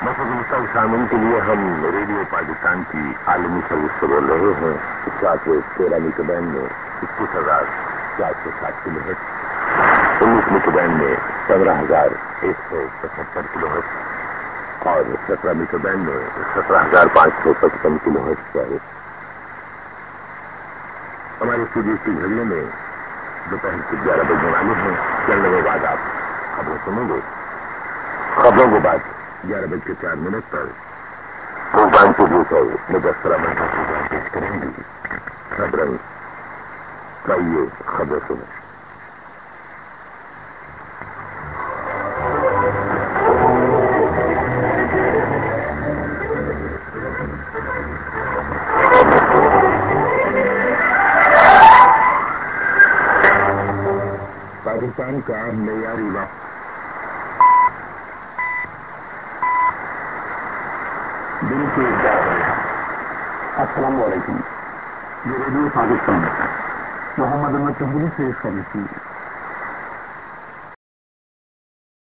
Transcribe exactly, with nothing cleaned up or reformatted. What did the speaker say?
مسجد شامل کے لیے ہم ریڈیو پاکستان کی عالمی سروس سے بول رہے ہیں سات تیرہ میٹر بینڈ میں اکیس ہزار چار سو سات کلو ہرٹز، انیس میٹر بینڈ میں پندرہ ہزار ایک سو پچہتر کلو ہرٹز اور سترہ میٹر بینڈ میں سترہ ہزار پانچ سو پچپن کلو ہرٹز پر ہمارے اسٹوڈیو کی گھڑیوں میں دوپہر کے گیارہ بجنے والے ہیں۔ چلنے کے بعد آپ خبریں سنیں گے۔ خبروں کے بعد گیارہ بج کے چار منٹ پر پروگرام پروڈیوسر مدثر احمد کا پروگرام پیش کریں گی۔ خبریں چاہیے خبریں سنیں۔ پاکستان کا معیاری وقت دن کے گیارہ بجے۔ السلام علیکم، یہ ریڈیو پاکستان محمد احمد تحملی سے خبر سنیے۔